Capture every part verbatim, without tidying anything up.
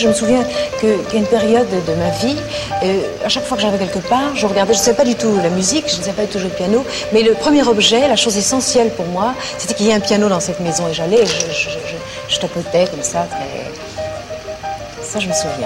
Je me souviens que, qu'à une période de ma vie, euh, à chaque fois que j'arrivais quelque part, je regardais, je ne savais pas du tout la musique, je ne savais pas du tout jouer le piano, mais le premier objet, la chose essentielle pour moi, c'était qu'il y ait un piano dans cette maison. Et j'allais, et je, je, je, je tapotais comme ça, très... Ça, je me souviens.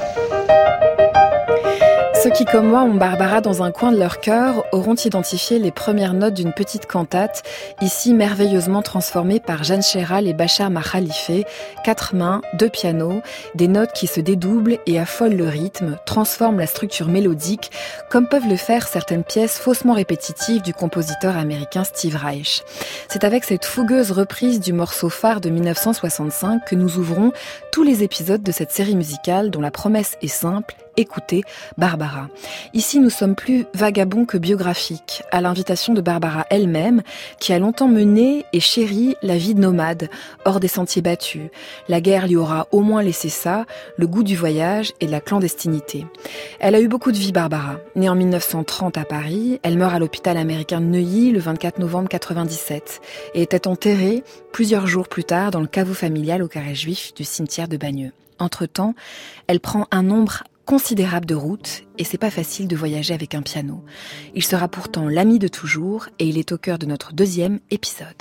Ceux qui, comme moi, ont Barbara dans un coin de leur cœur auront identifié les premières notes d'une petite cantate, ici merveilleusement transformée par Jeanne Chéral et Bachar Makhalife, quatre mains, deux pianos, des notes qui se dédoublent et affolent le rythme, transforment la structure mélodique, comme peuvent le faire certaines pièces faussement répétitives du compositeur américain Steve Reich. C'est avec cette fougueuse reprise du morceau phare de dix-neuf cent soixante-cinq que nous ouvrons tous les épisodes de cette série musicale dont la promesse est simple: écoutez Barbara. Ici, nous sommes plus vagabonds que biographiques, à l'invitation de Barbara elle-même, qui a longtemps mené et chéri la vie de nomade, hors des sentiers battus. La guerre lui aura au moins laissé ça, le goût du voyage et de la clandestinité. Elle a eu beaucoup de vie, Barbara. Née en dix-neuf cent trente à Paris, elle meurt à l'hôpital américain de Neuilly le vingt-quatre novembre quatre-vingt-dix-sept et était enterrée plusieurs jours plus tard dans le caveau familial au carré juif du cimetière de Bagneux. Entre-temps, elle prend un nombre considérable de routes et c'est pas facile de voyager avec un piano. Il sera pourtant l'ami de toujours et il est au cœur de notre deuxième épisode.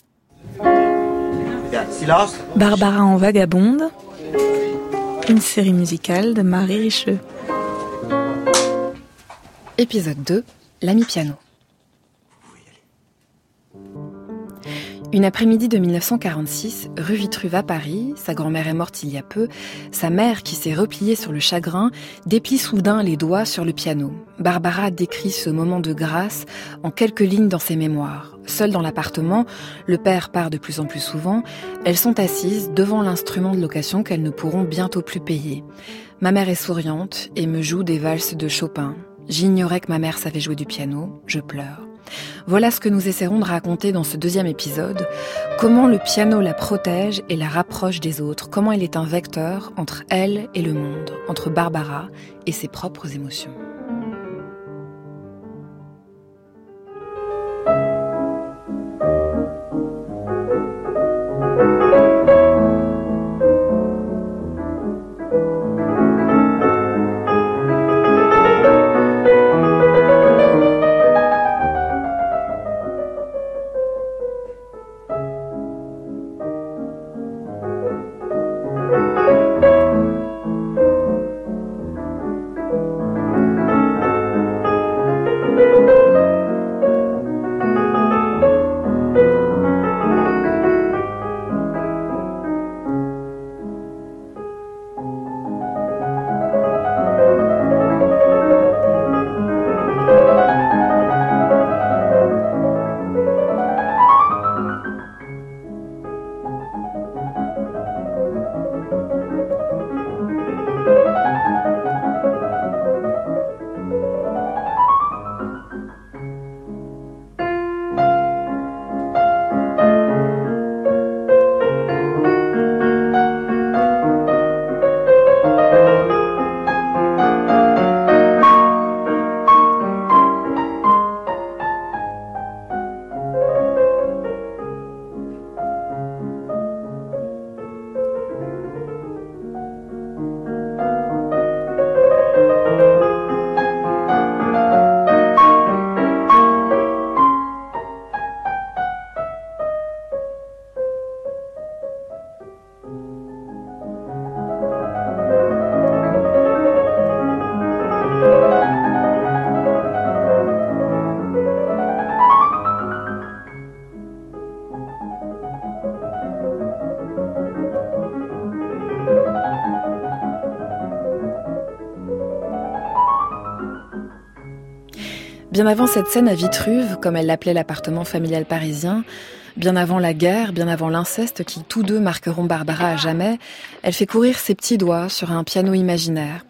Barbara en vagabonde, une série musicale de Marie Richeux. Épisode deux, l'ami piano. Une après-midi de dix-neuf cent quarante-six, rue Vitruve à Paris, sa grand-mère est morte il y a peu, sa mère, qui s'est repliée sur le chagrin, déplie soudain les doigts sur le piano. Barbara décrit ce moment de grâce en quelques lignes dans ses mémoires. Seule dans l'appartement, le père part de plus en plus souvent, elles sont assises devant l'instrument de location qu'elles ne pourront bientôt plus payer. Ma mère est souriante et me joue des valses de Chopin. J'ignorais que ma mère savait jouer du piano, je pleure. Voilà ce que nous essaierons de raconter dans ce deuxième épisode, comment le piano la protège et la rapproche des autres, comment il est un vecteur entre elle et le monde, entre Barbara et ses propres émotions. Bien avant cette scène à Vitruve, comme elle l'appelait l'appartement familial parisien, bien avant la guerre, bien avant l'inceste qui tous deux marqueront Barbara à jamais, elle fait courir ses petits doigts sur un piano imaginaire.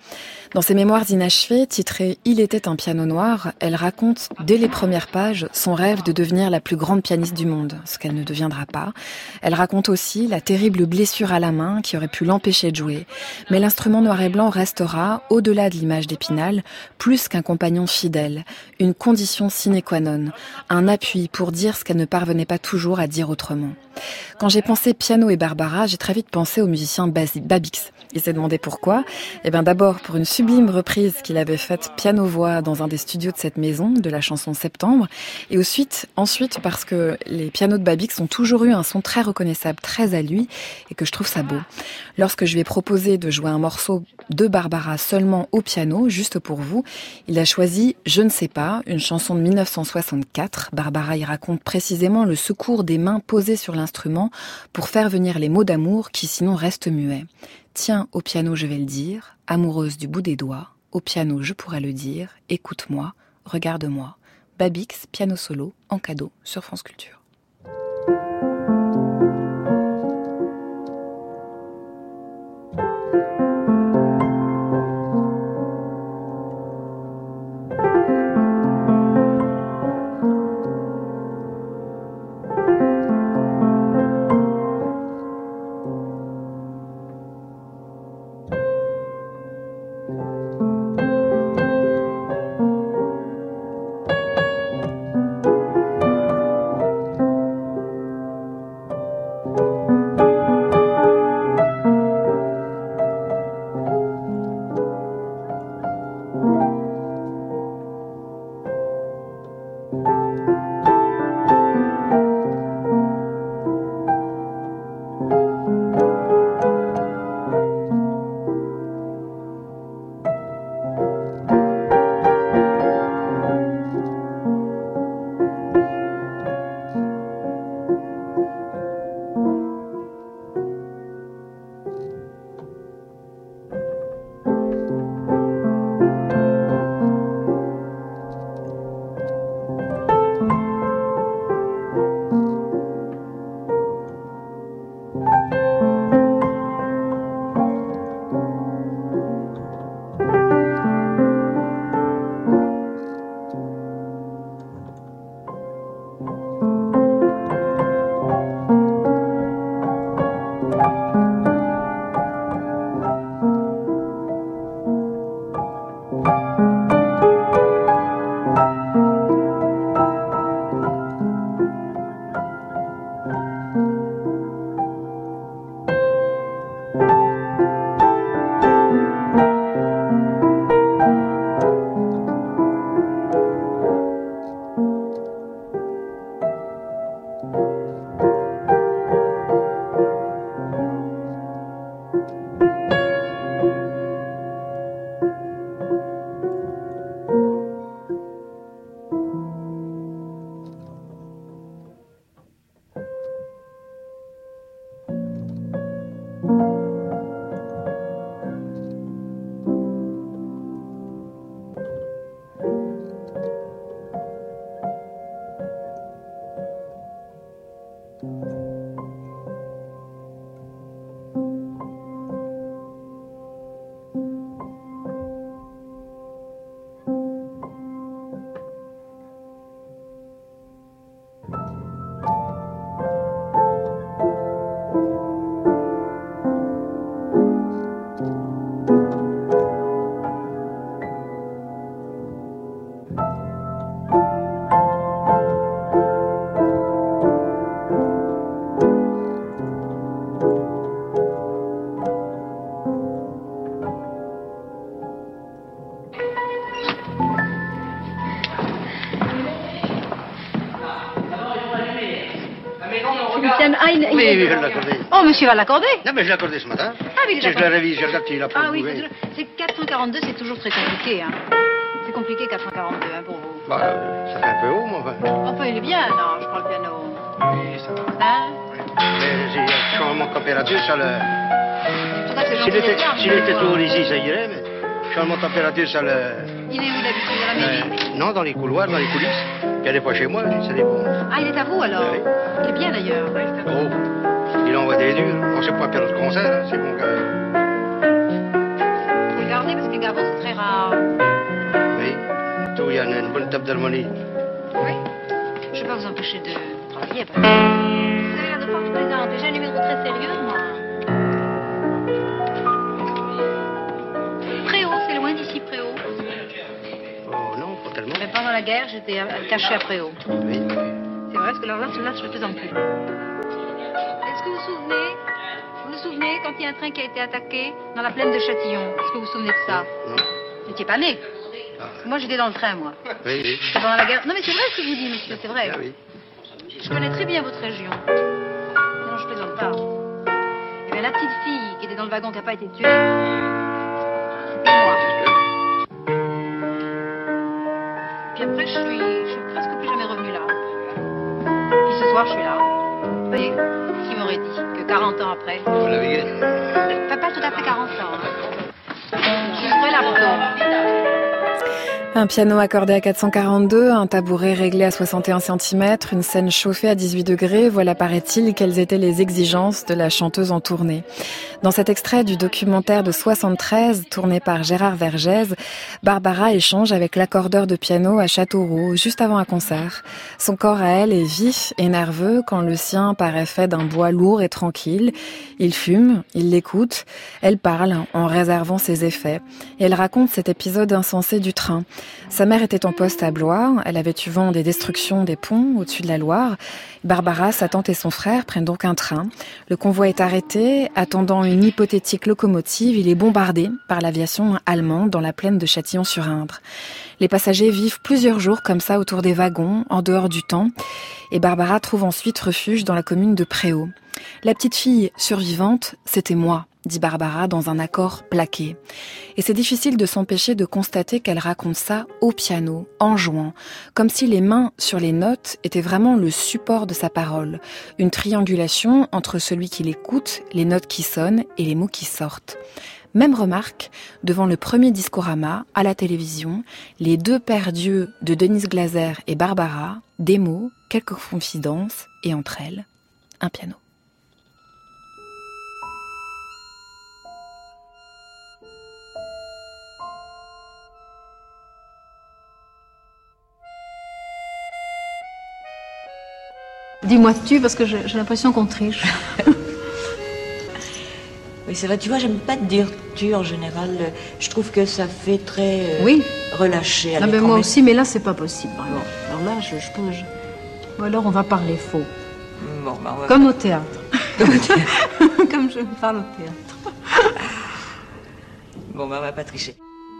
Dans ses mémoires inachevées, titrées « Il était un piano noir », elle raconte, dès les premières pages, son rêve de devenir la plus grande pianiste du monde, ce qu'elle ne deviendra pas. Elle raconte aussi la terrible blessure à la main qui aurait pu l'empêcher de jouer. Mais l'instrument noir et blanc restera, au-delà de l'image d'Épinal, plus qu'un compagnon fidèle, une condition sine qua non, un appui pour dire ce qu'elle ne parvenait pas toujours à dire autrement. Quand j'ai pensé piano et Barbara, j'ai très vite pensé au musicien Babix. Il s'est demandé pourquoi. Eh bien d'abord pour une sublime reprise qu'il avait faite piano-voix dans un des studios de cette maison, de la chanson Septembre. Et ensuite, ensuite parce que les pianos de Babix ont toujours eu un son très reconnaissable, très à lui, et que je trouve ça beau. Lorsque je lui ai proposé de jouer un morceau de Barbara seulement au piano, juste pour vous, il a choisi Je ne sais pas, une chanson de dix-neuf cent soixante-quatre. Barbara y raconte précisément le secours des mains posées sur l'instrument pour faire venir les mots d'amour qui sinon restent muets. Tiens, au piano je vais le dire, amoureuse du bout des doigts, au piano je pourrais le dire, écoute-moi, regarde-moi. Babix, piano solo, en cadeau sur France Culture. Ah, il, il oui, est... oui, je vais l'accorder. Oh, monsieur va l'accorder. Non, mais je l'ai accordé ce matin. Ah oui, si je la révise, je regarde s'il a pas Ah oui, trouvé. c'est quatre cent quarante-deux, c'est toujours très compliqué. Hein. C'est compliqué quatre cent quarante-deux hein, pour vous. Bah, euh, ça fait un peu haut, moi. Enfin, enfin il est bien, non, je prends le piano. Oui, ça va. Hein? Mais j'ai un changement de température, ça le... Pourquoi c'est S'il était, gentil, s'il était toujours ici, ça irait, mais changement de température, ça le... Il est où d'habitude, à la mairie? Euh, non, dans les couloirs, dans les coulisses. Il y a des fois chez moi, ça dépend. Ah, il est à vous, alors? Oui. Il est bien, d'ailleurs. Oh, il envoie des durs. On ne sait pas faire notre concert, hein. C'est bon que... Faut le garder, parce que les garçons, c'est y a une, une bonne table d'harmonie. Oui. Je ne vais pas vous empêcher de travailler. Parce que vous avez l'air de faire plaisant. J'ai un numéro très sérieux, moi. Préau, c'est loin d'ici, Préau. Oh non, pas tellement. Mais pendant la guerre, j'étais caché à Préau. Oui. C'est vrai, parce que là, là, là je ne le faisais plus. Est-ce que vous vous souvenez Vous vous souvenez quand il y a un train qui a été attaqué dans la plaine de Châtillon? Est-ce que vous vous souvenez de ça? Non. Vous n'étiez pas né. Moi, j'étais dans le train, moi. Oui, oui. C'était pendant la guerre. Non, mais c'est vrai ce que vous dites, monsieur, c'est vrai. Ah oui. Je connais très bien votre région. Non, je plaisante pas. Eh bien, la petite fille qui était dans le wagon qui n'a pas été tuée, c'était moi. Puis après, je suis, je suis presque plus jamais revenue là. Puis ce soir, je suis là. Vous voyez, qui m'aurait dit que quarante ans après... Vous l'avez gagné. Enfin, pas tout à fait quarante ans. Hein. Je serai là plutôt. Un piano accordé à quatre cent quarante-deux, un tabouret réglé à soixante et un centimètres, une scène chauffée à dix-huit degrés, voilà paraît-il quelles étaient les exigences de la chanteuse en tournée. Dans cet extrait du documentaire de soixante-treize, tourné par Gérard Vergès, Barbara échange avec l'accordeur de piano à Châteauroux, juste avant un concert. Son corps à elle est vif et nerveux quand le sien paraît fait d'un bois lourd et tranquille. Il fume, il l'écoute, elle parle en réservant ses effets. Et elle raconte cet épisode insensé du train. Sa mère était en poste à Blois, elle avait eu vent des destructions des ponts au-dessus de la Loire. Barbara, sa tante et son frère prennent donc un train. Le convoi est arrêté, attendant une hypothétique locomotive, il est bombardé par l'aviation allemande dans la plaine de Châtillon-sur-Indre. Les passagers vivent plusieurs jours comme ça autour des wagons, en dehors du temps, et Barbara trouve ensuite refuge dans la commune de Préau. La petite fille survivante, c'était moi, dit Barbara dans un accord plaqué. Et c'est difficile de s'empêcher de constater qu'elle raconte ça au piano, en jouant, comme si les mains sur les notes étaient vraiment le support de sa parole, une triangulation entre celui qui l'écoute, les notes qui sonnent et les mots qui sortent. Même remarque devant le premier discorama à la télévision, Les deux pères Dieu de Denise Glaser et Barbara, des mots, quelques confidences et entre elles, un piano. Dis-moi tu, parce que j'ai l'impression qu'on triche. Oui, c'est vrai, tu vois, j'aime pas te dire tu en général. Je trouve que ça fait très euh, oui. relâché. Non, mais moi aussi, mais là, c'est pas possible, vraiment. Alors là, je, je peux. Je... Ou alors, on va parler faux. Bon, bah, on va... Comme au théâtre. Comme je parle au théâtre. Bon, bah, on va pas tricher.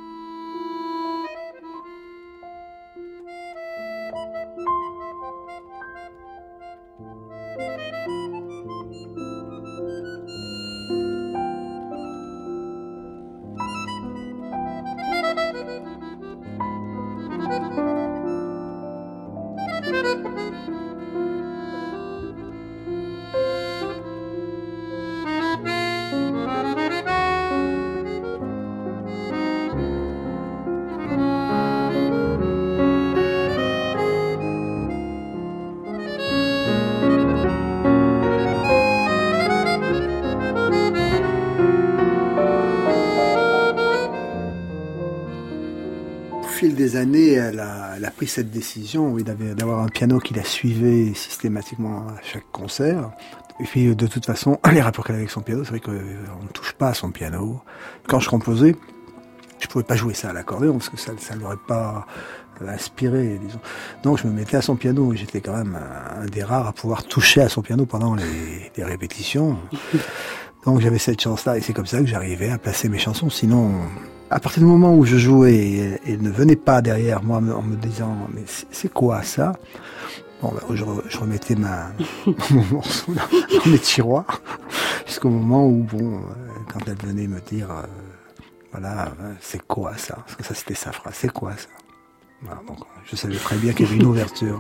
Au fil des années, elle a, elle a pris cette décision oui, d'avoir un piano qui la suivait systématiquement à chaque concert. Et puis, de toute façon, les rapports qu'elle avait avec son piano, c'est vrai qu'on ne touche pas à son piano. Quand je composais, je pouvais pas jouer ça à l'accordéon parce que ça ne l'aurait pas inspiré, disons. Donc, je me mettais à son piano et j'étais quand même un, un des rares à pouvoir toucher à son piano pendant les, les répétitions. Donc, j'avais cette chance-là et c'est comme ça que j'arrivais à placer mes chansons. Sinon... À partir du moment où je jouais, elle ne venait pas derrière moi en me disant « mais c'est quoi ça ?» Bon, ben, je, je remettais ma, mon morceau dans mes tiroirs jusqu'au moment où, bon, quand elle venait me dire euh, « voilà, c'est quoi ça ?» Parce que ça, c'était sa phrase « c'est quoi ça ?» Voilà, donc, je savais très bien qu'il y avait une ouverture.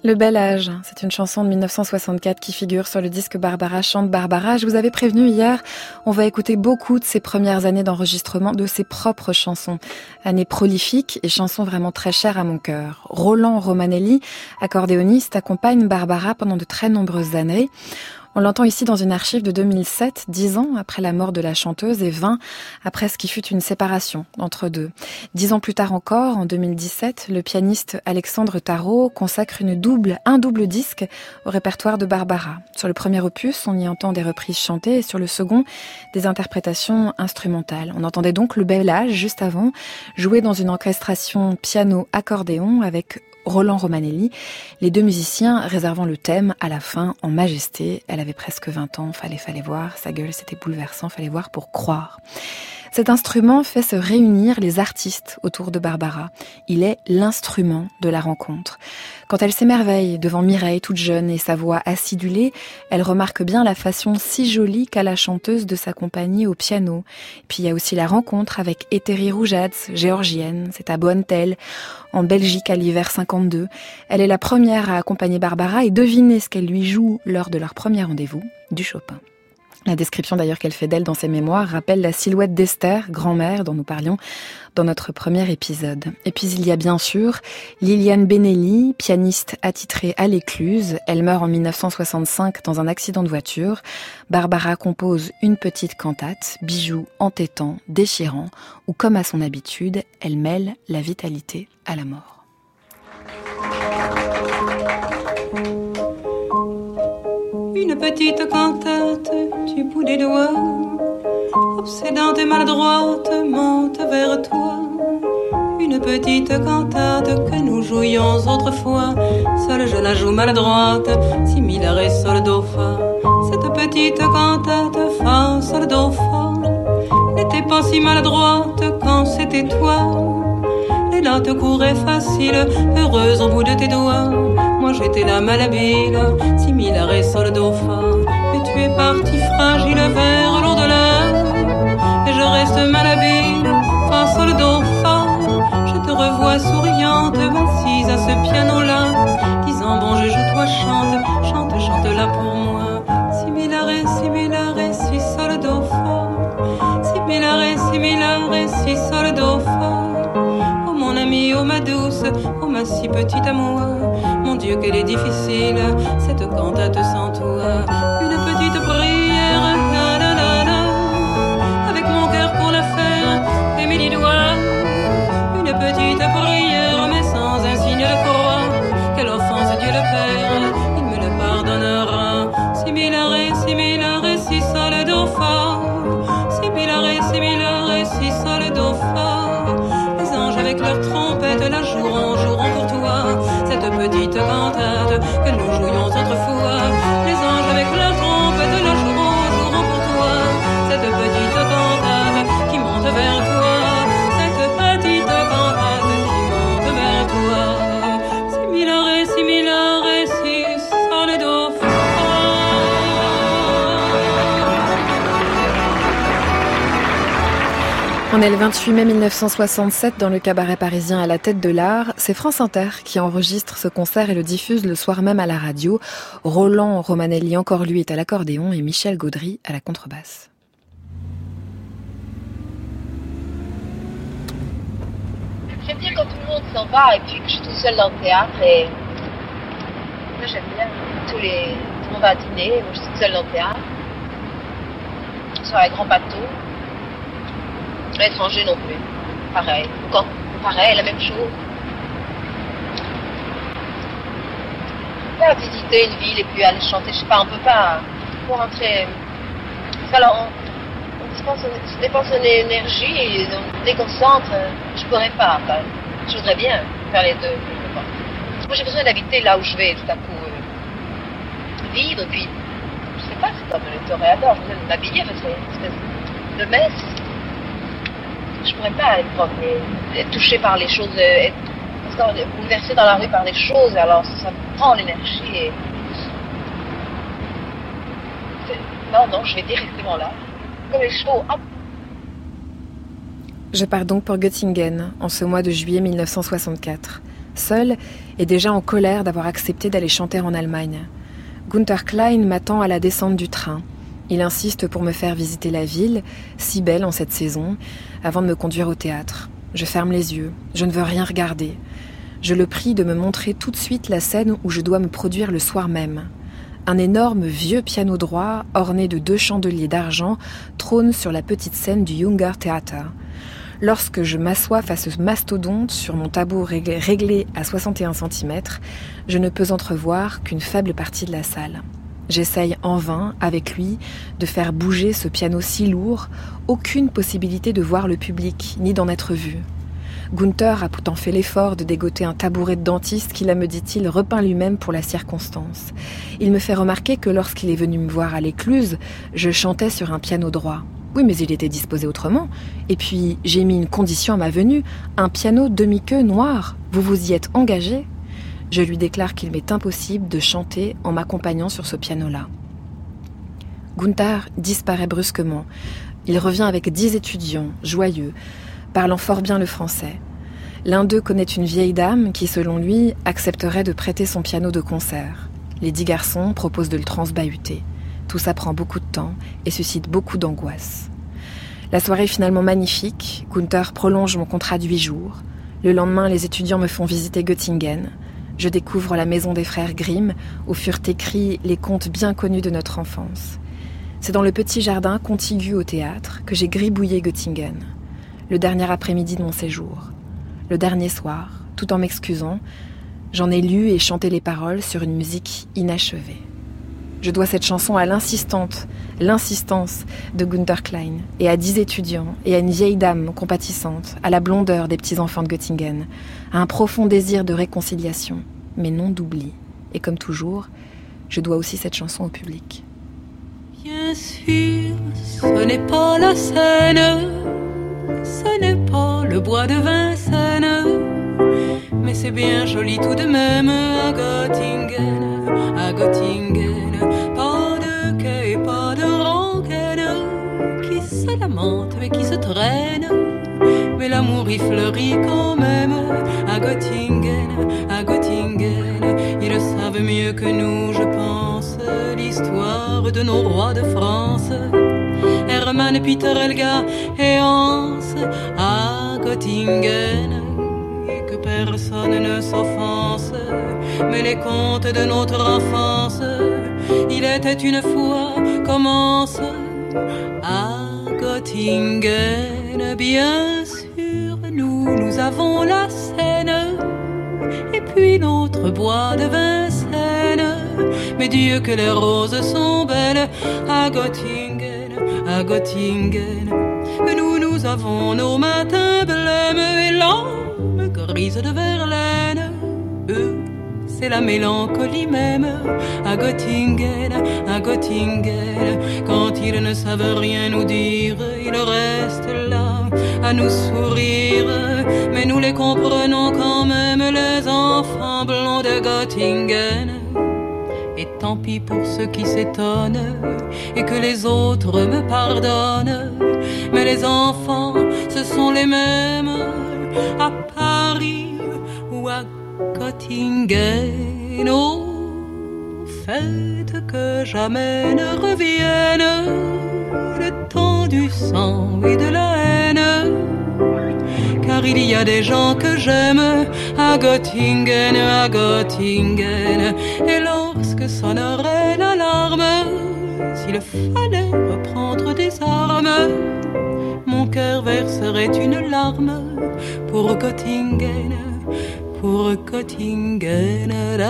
Le bel âge, c'est une chanson de mille neuf cent soixante-quatre qui figure sur le disque Barbara chante Barbara. Je vous avais prévenu hier, on va écouter beaucoup de ses premières années d'enregistrement, de ses propres chansons. Années prolifiques et chansons vraiment très chères à mon cœur. Roland Romanelli, accordéoniste, accompagne Barbara pendant de très nombreuses années. On l'entend ici dans une archive de deux mille sept, dix ans après la mort de la chanteuse et vingt après ce qui fut une séparation entre deux. Dix ans plus tard encore, en deux mille dix-sept, le pianiste Alexandre Tarot consacre une double, un double disque au répertoire de Barbara. Sur le premier opus, on y entend des reprises chantées et sur le second, des interprétations instrumentales. On entendait donc le bel âge juste avant, joué dans une orchestration piano-accordéon avec Roland Romanelli, les deux musiciens réservant le thème à la fin en majesté. Elle avait presque vingt ans, fallait, fallait voir, sa gueule c'était bouleversant, fallait voir pour croire. Cet instrument fait se réunir les artistes autour de Barbara. Il est l'instrument de la rencontre. Quand elle s'émerveille devant Mireille toute jeune et sa voix acidulée, elle remarque bien la façon si jolie qu'a la chanteuse de s'accompagner au piano. Puis il y a aussi la rencontre avec Eteri Roujadz, géorgienne, c'est à Boantel, en Belgique à l'hiver cinquante-deux. Elle est la première à accompagner Barbara et devinez ce qu'elle lui joue lors de leur premier rendez-vous, du Chopin. La description d'ailleurs qu'elle fait d'elle dans ses mémoires rappelle la silhouette d'Esther, grand-mère, dont nous parlions dans notre premier épisode. Et puis il y a bien sûr Liliane Benelli, pianiste attitrée à l'Écluse. Elle meurt en mille neuf cent soixante-cinq dans un accident de voiture. Barbara compose une petite cantate, bijou entêtant, déchirant, où comme à son habitude, elle mêle la vitalité à la mort. Une petite cantate du bout des doigts, obsédante et maladroite, monte vers toi. Une petite cantate que nous jouions autrefois, seule je la joue maladroite, si mi la ré sol do fa. Cette petite cantate fa sol do fa n'était pas si maladroite quand c'était toi. Les notes couraient faciles, heureuse au bout de tes doigts. Moi j'étais la malhabile, si mi la ré sol do fa. Mais tu es parti fragile vers l'au-delà, et je reste malhabile, fa sol do fa. Je te revois souriante, assise à ce piano-là, disant bon je joue, toi chante, chante, chante là pour moi. Si mi la ré, si mi la ré, si sol do fa. Si mi la ré, si mi la ré, si sol do fa. Mon amie, oh ma douce, oh ma si petite à moi. Mon Dieu qu'elle est difficile, cette cantate sans toi. Une petite prière, la la la la, avec mon cœur pour la faire, et mes dix doigts. Une petite prière, mais sans un signe de croix. Quelle offense Dieu le Père, il me le pardonnera. Si mi la ré, si mi la ré, si sol do fa. Si mi la ré, si mi la ré, si sol do fa. Avec leur trompette la joueront, joueront pour toi cette petite cantate que nous jouions autrefois. Les anges avec leur trompette la joueront, joueront pour toi cette petite cantate qui monte vers toi. Cette petite cantate qui monte vers toi. Si mi la ré, si mi la ré, si sol do fa. On est le vingt-huit mai mille neuf cent soixante-sept dans le cabaret parisien à la Tête de l'Art. C'est France Inter qui enregistre ce concert et le diffuse le soir même à la radio. Roland Romanelli, encore lui, est à l'accordéon et Michel Gaudry à la contrebasse. J'aime bien quand tout le monde s'en va et puis que je suis toute seule dans le théâtre. Et moi j'aime bien tous les... tout le monde va à dîner, moi je suis toute seule dans le théâtre. Sur un grand bateau. L'étranger non plus, pareil. Quand, pareil, la même chose. On peut pas visiter une ville et puis aller chanter, je sais pas, on peut pas. Pour rentrer. Alors, on, on dépense, on dépense une énergie et on déconcentre. Je pourrais pas, quand même. Je voudrais bien faire les deux. Moi j'ai besoin d'habiter là où je vais tout à coup euh, vivre, et puis, je sais pas, c'est comme le toréador, je veux m'habiller, parce que c'est une espèce de messe. Je pourrais pas être promener, être touchée par les choses, être bouleversée dans la rue par des choses, alors ça me prend l'énergie et... Non, non, je vais directement là, comme les chevaux, hop. Je pars donc pour Göttingen, en ce mois de juillet mille neuf cent soixante-quatre. seul et déjà en colère d'avoir accepté d'aller chanter en Allemagne. Günther Klein m'attend à la descente du train. Il insiste pour me faire visiter la ville, si belle en cette saison, avant de me conduire au théâtre. Je ferme les yeux, je ne veux rien regarder. Je le prie de me montrer tout de suite la scène où je dois me produire le soir même. Un énorme vieux piano droit, orné de deux chandeliers d'argent, trône sur la petite scène du Junger Theater. Lorsque je m'assois face au mastodonte sur mon tabou réglé à soixante et un centimètres, je ne peux entrevoir qu'une faible partie de la salle. J'essaye en vain, avec lui, de faire bouger ce piano si lourd, aucune possibilité de voir le public, ni d'en être vu. Günther a pourtant fait l'effort de dégoter un tabouret de dentiste qu'il a, me dit-il, repeint lui-même pour la circonstance. Il me fait remarquer que lorsqu'il est venu me voir à l'écluse, je chantais sur un piano droit. Oui, mais il était disposé autrement. Et puis, j'ai mis une condition à ma venue, un piano demi-queue noir. Vous vous y êtes engagé ? Je lui déclare qu'il m'est impossible de chanter en m'accompagnant sur ce piano-là. Günther disparaît brusquement. Il revient avec dix étudiants, joyeux, parlant fort bien le français. L'un d'eux connaît une vieille dame qui, selon lui, accepterait de prêter son piano de concert. Les dix garçons proposent de le transbahuter. Tout ça prend beaucoup de temps et suscite beaucoup d'angoisse. La soirée est finalement magnifique. Günther prolonge mon contrat de huit jours. Le lendemain, les étudiants me font visiter Göttingen. Je découvre la maison des frères Grimm, où furent écrits les contes bien connus de notre enfance. C'est dans le petit jardin contigu au théâtre que j'ai gribouillé Göttingen. Le dernier après-midi de mon séjour. Le dernier soir, tout en m'excusant, j'en ai lu et chanté les paroles sur une musique inachevée. Je dois cette chanson à l'insistante, l'insistance de Günther Klein, et à dix étudiants, et à une vieille dame compatissante, à la blondeur des petits-enfants de Göttingen, à un profond désir de réconciliation, mais non d'oubli. Et comme toujours, je dois aussi cette chanson au public. Bien sûr, ce n'est pas la Seine, ce n'est pas le bois de Vincennes, mais c'est bien joli tout de même à Göttingen, à Göttingen. Pas de quai, pas de rengaine qui se lamente mais qui se traîne, mais l'amour y fleurit quand même à Göttingen, à Göttingen. Ils savent mieux que nous, je pense, l'histoire de nos rois de France, Hermann, Peter, Helga et Hans à Göttingen. Et que personne ne s'offense, mais les contes de notre enfance, il était une fois, commence à Göttingen. Bien sûr, nous, nous avons la Seine, et puis notre bois de Vincennes. Mais Dieu que les roses sont belles à Göttingen, à Göttingen. Nous, nous avons nos matins blêmes et l'âme grise de Verlaine. Eux, c'est la mélancolie même à Göttingen, à Göttingen. Quand ils ne savent rien nous dire, ils restent là à nous sourire. Mais nous les comprenons quand même, les enfants blonds de Göttingen. Et tant pis pour ceux qui s'étonnent et que les autres me pardonnent. Mais les enfants, ce sont les mêmes à Paris ou à Göttingen. Au fait que jamais ne revienne le temps du sang et de la haine. Car il y a des gens que j'aime à Göttingen, à Göttingen. Et lorsque sonnerait l'alarme, s'il fallait reprendre des armes, mon cœur verserait une larme pour Göttingen, pour Göttingen.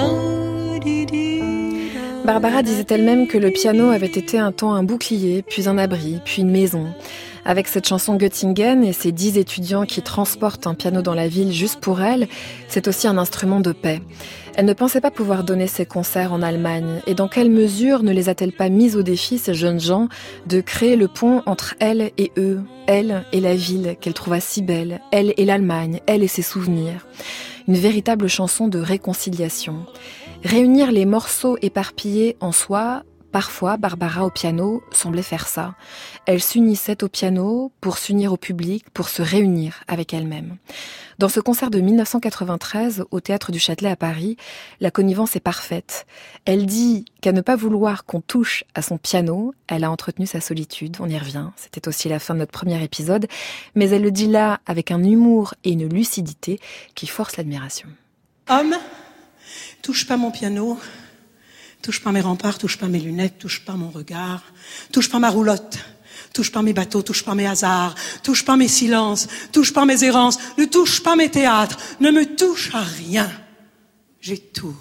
Barbara disait elle-même que le piano avait été un temps un bouclier, puis un abri, puis une maison. Avec cette chanson Göttingen et ses dix étudiants qui transportent un piano dans la ville juste pour elle, c'est aussi un instrument de paix. Elle ne pensait pas pouvoir donner ses concerts en Allemagne. Et dans quelle mesure ne les a-t-elle pas mis au défi, ces jeunes gens, de créer le pont entre elle et eux, elle et la ville qu'elle trouva si belle, elle et l'Allemagne, elle et ses souvenirs. Une véritable chanson de réconciliation. Réunir les morceaux éparpillés en soi Parfois, Barbara au piano semblait faire ça. Elle s'unissait au piano pour s'unir au public, pour se réunir avec elle-même. Dans ce concert de dix-neuf cent quatre-vingt-treize, au Théâtre du Châtelet à Paris, la connivence est parfaite. Elle dit qu'à ne pas vouloir qu'on touche à son piano, elle a entretenu sa solitude, on y revient, c'était aussi la fin de notre premier épisode, mais elle le dit là avec un humour et une lucidité qui forcent l'admiration. Homme, touche pas mon piano, touche pas mes remparts, touche pas mes lunettes, touche pas mon regard, touche pas ma roulotte. Touche pas mes bateaux, touche pas mes hasards, touche pas mes silences, touche pas mes errances, ne touche pas mes théâtres, ne me touche à rien. J'ai tout.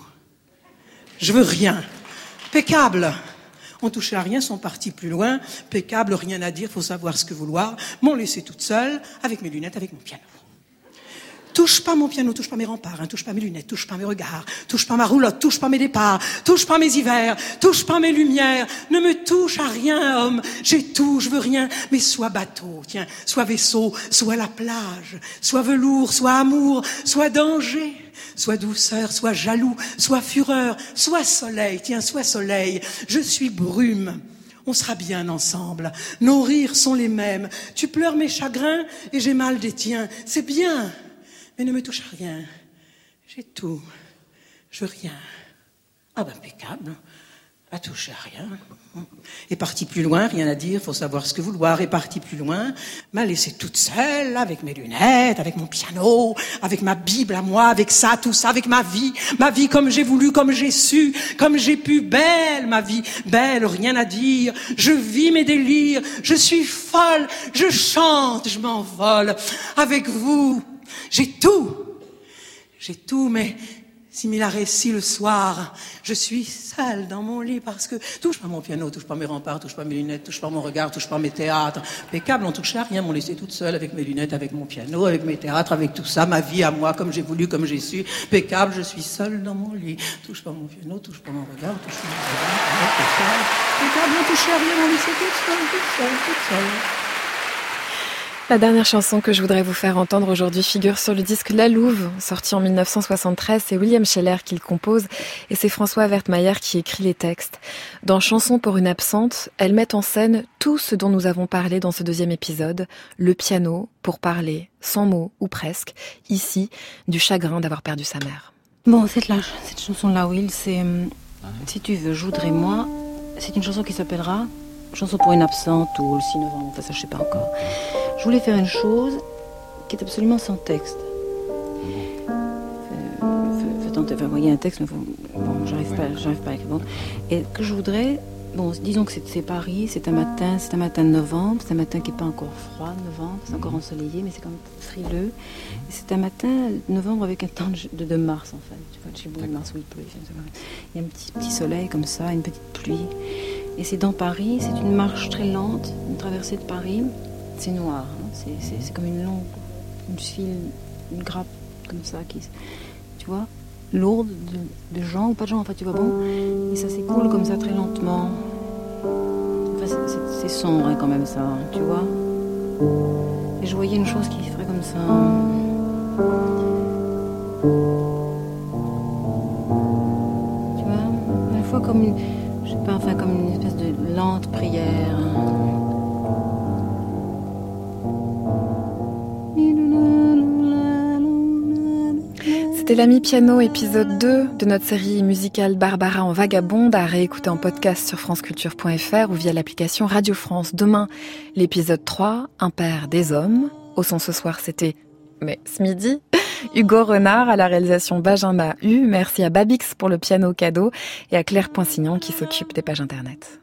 Je veux rien. Pécable. On touchait à rien, sont partis plus loin. Pécable, rien à dire, faut savoir ce que vouloir. M'ont laissé toute seule, avec mes lunettes, avec mon piano. Touche pas mon piano, touche pas mes remparts, hein, touche pas mes lunettes, touche pas mes regards, touche pas ma roulotte, touche pas mes départs, touche pas mes hivers, touche pas mes lumières, ne me touche à rien, homme, j'ai tout, je veux rien, mais soit bateau, tiens, soit vaisseau, soit la plage, soit velours, soit amour, soit danger, soit douceur, soit jaloux, soit fureur, soit soleil, tiens, soit soleil, je suis brume. On sera bien ensemble, nos rires sont les mêmes, tu pleures mes chagrins et j'ai mal des tiens, c'est bien. Mais ne me touche à rien. J'ai tout. Je veux rien. Ah ben, impeccable. Pas touché à rien. Est parti plus loin, rien à dire, faut savoir ce que vouloir. Est parti plus loin, m'a laissé toute seule, avec mes lunettes, avec mon piano, avec ma Bible à moi, avec ça, tout ça, avec ma vie. Ma vie comme j'ai voulu, comme j'ai su, comme j'ai pu. Belle, ma vie. Belle, rien à dire. Je vis mes délires. Je suis folle. Je chante, je m'envole. Avec vous. J'ai tout, j'ai tout, mais similar si le soir, je suis seule dans mon lit parce que touche pas mon piano, touche pas mes remparts, touche pas mes lunettes, touche pas mon regard, touche pas mes théâtres. Mes câbles ont touché à rien, m'ont laissé toute seule avec mes lunettes, avec mon piano, avec mes théâtres, avec tout ça, ma vie à moi, comme j'ai voulu, comme j'ai su. Impeccable, je suis seule dans mon lit. Touche pas mon piano, touche pas mon regard, touche pas mon regard, tout ça. Mes câbles ont touché à rien, m'ont laissé toute seule, toute seule, toute seule. La dernière chanson que je voudrais vous faire entendre aujourd'hui figure sur le disque La Louve, sorti en dix-neuf cent soixante-treize. C'est William Scheller qui le compose et c'est François Wertmeier qui écrit les textes. Dans Chanson pour une absente, elle met en scène tout ce dont nous avons parlé dans ce deuxième épisode. Le piano pour parler, sans mots ou presque, ici, du chagrin d'avoir perdu sa mère. Bon, cette, là, cette chanson-là, Will, c'est euh, Si tu veux, je voudrais moi. C'est une chanson qui s'appellera Chanson pour une absente ou le six novembre, enfin ça je sais pas encore. Je voulais faire une chose qui est absolument sans texte. Faites envoyer un texte, mais faut, bon, j'arrive pas, j'arrive pas à écrire. Bon. Et que je voudrais, bon, disons que c'est, c'est Paris, c'est un matin, c'est un matin de novembre, c'est un matin qui est pas encore froid, novembre, c'est encore ensoleillé, mais c'est quand même frileux. Et c'est un matin de novembre avec un temps de, de mars en fait. Tu vois, chez vous, mars où il pleut. Il y a un petit, petit soleil comme ça, une petite pluie. Et c'est dans Paris, c'est une marche très lente, une traversée de Paris. C'est noir, hein, c'est, c'est, c'est comme une longue, une file, une grappe comme ça, qui, tu vois, lourde de, de gens ou pas de gens, en fait, tu vois, bon. Et ça s'écoule comme ça très lentement. Enfin, c'est, c'est, c'est sombre hein, quand même ça, hein, tu vois. Et je voyais une chose qui ferait comme ça. Tu vois, à la fois comme une... Je sais pas, enfin comme une espèce de lente prière. C'était l'Ami Piano, épisode deux de notre série musicale Barbara en vagabonde, à réécouter en podcast sur franceculture point f r ou via l'application Radio France. Demain, l'épisode trois, Un père des hommes. Au son ce soir, c'était, mais ce midi, Hugo Renard à la réalisation Benjamin Hu. Merci à Babix pour le piano cadeau et à Claire Poinsignon qui s'occupe des pages internet.